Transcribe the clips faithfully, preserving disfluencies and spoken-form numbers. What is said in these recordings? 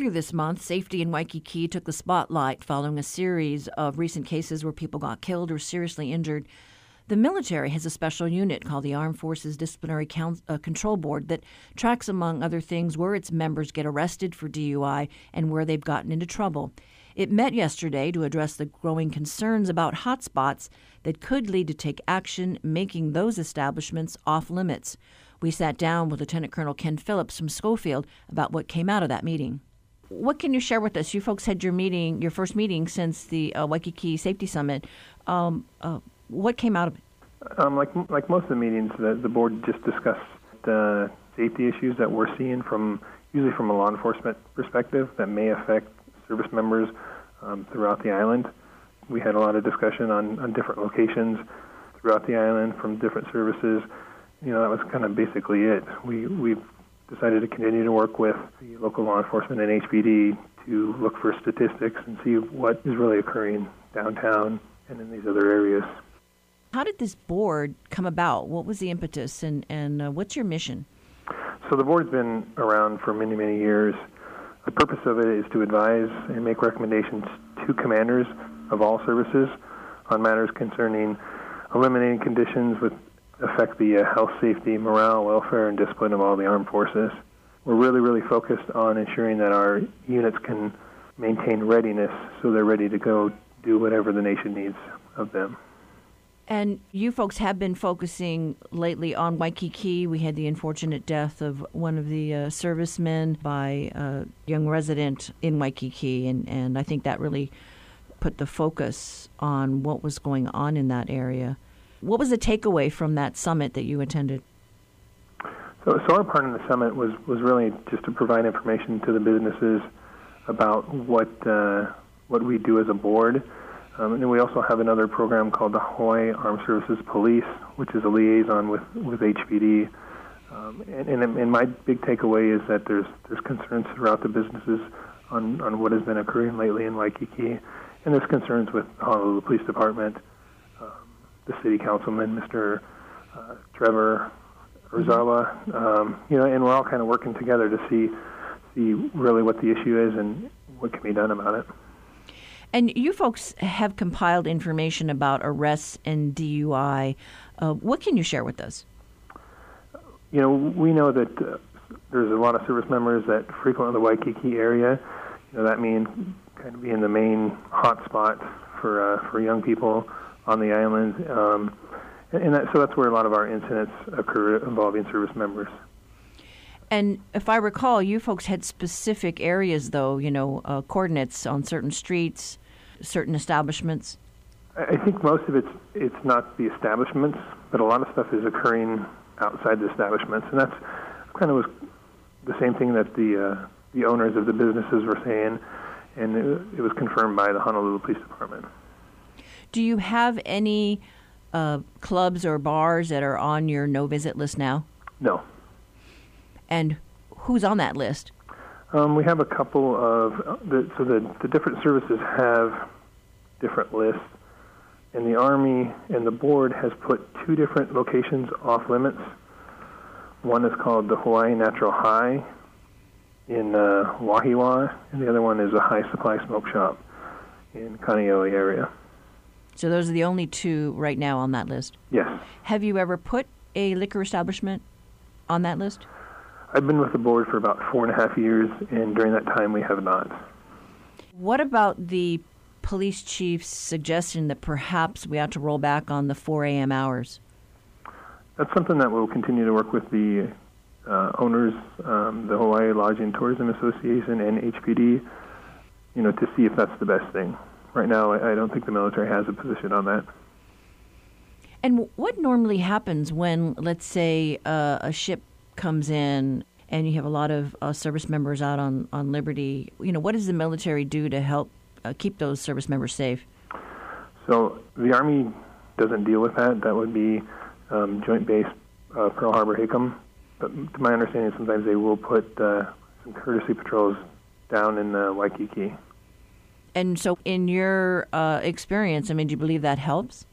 Earlier this month, safety in Waikiki took the spotlight following a series of recent cases where people got killed or seriously injured. The military has a special unit called the Armed Forces Disciplinary Council, uh, Control Board that tracks, among other things, where its members get arrested for D U I and where they've gotten into trouble. It met yesterday to address the growing concerns about hotspots that could lead to take action, making those establishments off limits. We sat down with Lieutenant Colonel Ken Phillips from Schofield about what came out of that meeting. What can you share with us? You folks had your meeting, your first meeting since the uh, Waikiki Safety Summit. Um, uh, what came out of it? Um, like like most of the meetings, the, the board just discussed the safety issues that we're seeing from usually from a law enforcement perspective that may affect service members um, throughout the island. We had a lot of discussion on, on different locations throughout the island from different services. You know, that was kind of basically it. We we've decided to continue to work with the local law enforcement and H P D to look for statistics and see what is really occurring downtown and in these other areas. How did this board come about? What was the impetus, and, and uh, what's your mission? So the board's been around for many, many years. The purpose of it is to advise and make recommendations to commanders of all services on matters concerning eliminating conditions that affect the uh, health, safety, morale, welfare, and discipline of all the armed forces. We're really, really focused on ensuring that our units can maintain readiness so they're ready to go do whatever the nation needs of them. And you folks have been focusing lately on Waikiki. We had the unfortunate death of one of the uh, servicemen by a young resident in Waikiki, and, and I think that really put the focus on what was going on in that area. What was the takeaway from that summit that you attended? So, so our part in the summit was, was really just to provide information to the businesses about what uh, what we do as a board. Um, and then we also have another program called the Hawaii Armed Services Police, which is a liaison with, with H P D. Um, and, and, and my big takeaway is that there's there's concerns throughout the businesses on, on what has been occurring lately in Waikiki. And there's concerns with the Honolulu Police Department, um, the city councilman, Mister Uh, Trevor Urzawa, um, you know, and we're all kind of working together to see see really what the issue is and what can be done about it. And you folks have compiled information about arrests and D U I. Uh, what can you share with us? You know, we know that uh, there's a lot of service members that frequent the Waikiki area. You know, that means kind of being the main hot spot for uh, for young people on the island. Um, and that, so that's where a lot of our incidents occur involving service members. And if I recall, you folks had specific areas, though, you know, uh, coordinates on certain streets, certain establishments. I think most of it's it's not the establishments, but a lot of stuff is occurring outside the establishments, and that's kind of was the same thing that the uh, the owners of the businesses were saying, and it, it was confirmed by the Honolulu Police Department. Do you have any uh, clubs or bars that are on your no-visit list now? No. And who's on that list? Um, we have a couple of, uh, the, so the, the different services have different lists, and the Army and the board has put two different locations off limits. One is called the Hawaii Natural High in uh, Wahiawa, and the other one is a High Supply Smoke Shop in Kaneohe area. So those are the only two right now on that list? Yes. Have you ever put a liquor establishment on that list? I've been with the board for about four and a half years, and during that time we have not. What about the police chief's suggestion that perhaps we ought to roll back on the four a.m. hours? That's something that we'll continue to work with the uh, owners, um, the Hawaii Lodging and Tourism Association and H P D, you know, to see if that's the best thing. Right now, I, I don't think the military has a position on that. And what normally happens when, let's say, uh, a ship comes in and you have a lot of uh, service members out on, on liberty? You know, what does the military do to help uh, keep those service members safe? So the Army doesn't deal with that. That would be um, Joint Base uh, Pearl Harbor Hickam. But to my understanding, sometimes they will put uh, some courtesy patrols down in uh, Waikiki. And so in your uh, experience, I mean, do you believe that helps?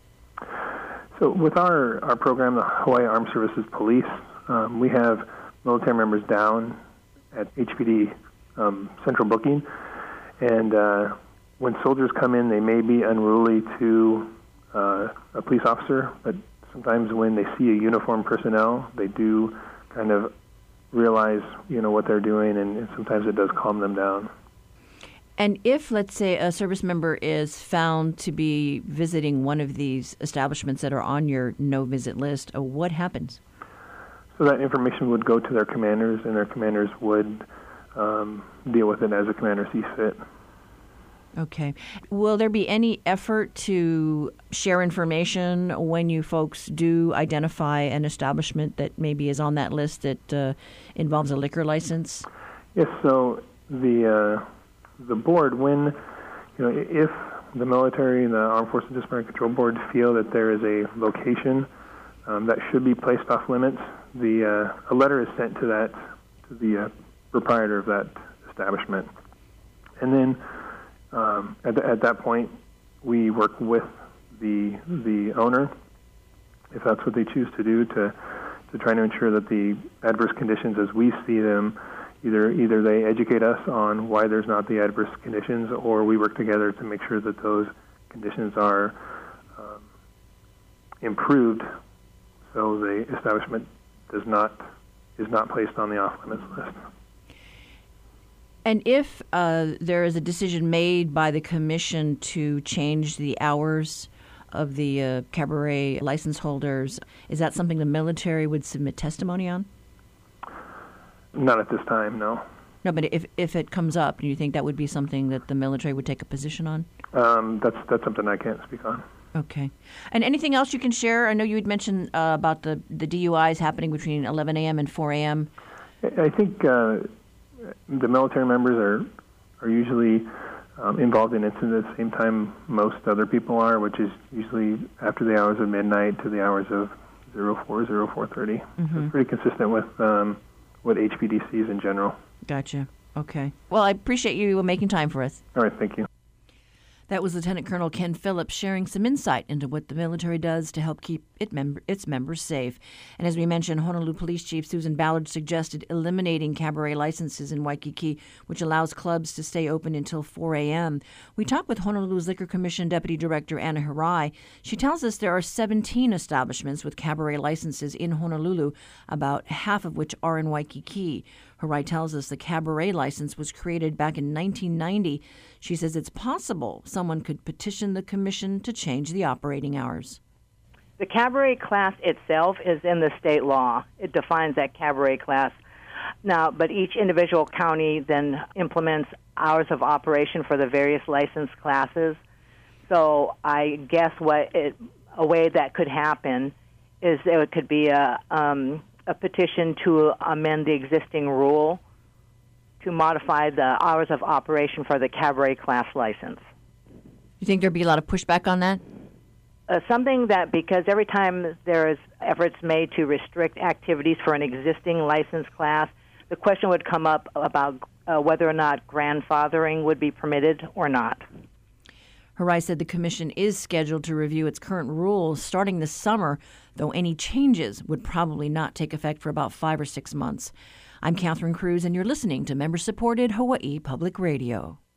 So with our, our program, the Hawaii Armed Services Police, um, we have military members down at H P D um, central booking. And uh, when soldiers come in, they may be unruly to uh, a police officer, but sometimes when they see a uniformed personnel, they do kind of realize, you know, what they're doing, and, and sometimes it does calm them down. And if, let's say, a service member is found to be visiting one of these establishments that are on your no-visit list, uh, what happens? So that information would go to their commanders, and their commanders would um, deal with it as a commander sees fit. Okay. Will there be any effort to share information when you folks do identify an establishment that maybe is on that list that uh, involves a liquor license? Yes. So the uh, the board, when you know, if the military and the Armed Forces Disciplinary Control Board feel that there is a location um, that should be placed off limits, the uh, a letter is sent to that to the uh, proprietor of that establishment, and then. Um, at, the, at that point, we work with the the owner, if that's what they choose to do, to to try to ensure that the adverse conditions as we see them, either either they educate us on why there's not the adverse conditions, or we work together to make sure that those conditions are um, improved, so the establishment does not is not placed on the off-limits list. And if uh, there is a decision made by the commission to change the hours of the uh, cabaret license holders, is that something the military would submit testimony on? Not at this time, no. No, but if if it comes up, do you think that would be something that the military would take a position on? Um, that's that's something I can't speak on. Okay. And anything else you can share? I know you had mentioned uh, about the, the D U Is happening between eleven a.m. and four a.m. I think... Uh, The military members are are usually um, involved in incidents at the same time most other people are, which is usually after the hours of midnight to the hours of zero four, zero four thirty. Mm-hmm. So it's pretty consistent with um, what H P D sees in general. Gotcha. Okay. Well, I appreciate you making time for us. All right. Thank you. That was Lieutenant Colonel Ken Phillips sharing some insight into what the military does to help keep it mem- its members safe. And as we mentioned, Honolulu Police Chief Susan Ballard suggested eliminating cabaret licenses in Waikiki, which allows clubs to stay open until four a.m. We talked with Honolulu's Liquor Commission Deputy Director Anna Hirai. She tells us there are seventeen establishments with cabaret licenses in Honolulu, about half of which are in Waikiki. Hirai tells us the cabaret license was created back in nineteen ninety. She says it's possible someone could petition the commission to change the operating hours. The cabaret class itself is in the state law. It defines that cabaret class. Now, but each individual county then implements hours of operation for the various licensed classes. So I guess what it, a way that could happen is there could be a um, a petition to amend the existing rule to modify the hours of operation for the cabaret class license. You think there'd be a lot of pushback on that? Uh, something that, because every time there is efforts made to restrict activities for an existing license class, the question would come up about uh, whether or not grandfathering would be permitted or not. Hirai said the commission is scheduled to review its current rules starting this summer, though any changes would probably not take effect for about five or six months. I'm Catherine Cruz, and you're listening to member-supported Hawaii Public Radio.